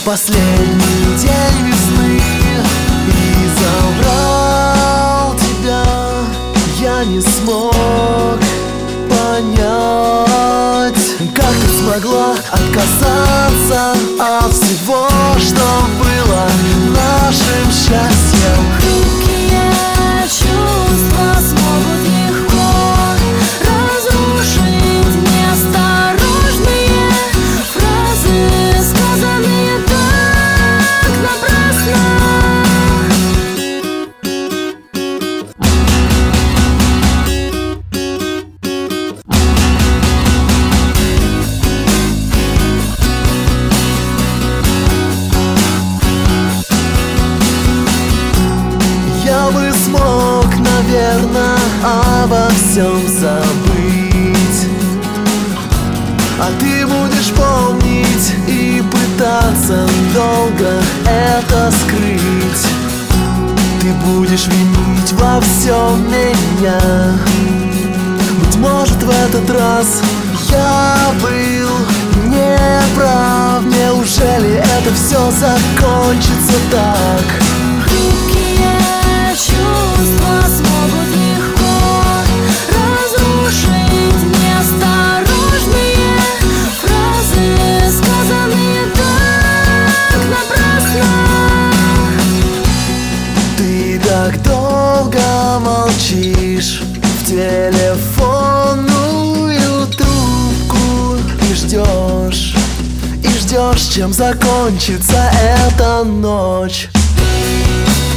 последний день весны и забрал тебя. Я не смог понять, как ты смогла отказаться от всего, что было нашим счастьем. Хрупкие чувства смогут легко разрушить неосторожные фразы, сказанные так напрасно. Я бы смог, наверное, обо всем забыть, а ты будешь помнить и пытаться долго это скрыть. Ты будешь винить во всем меня. Быть может, в этот раз я был неправ. Неужели это все закончится так? Хрупкие чувства смогут легко разрушить неосторожные фразы, сказанные так напрасно. Ты так долго молчишь в телефонную трубку и ждешь, чем закончится эта ночь.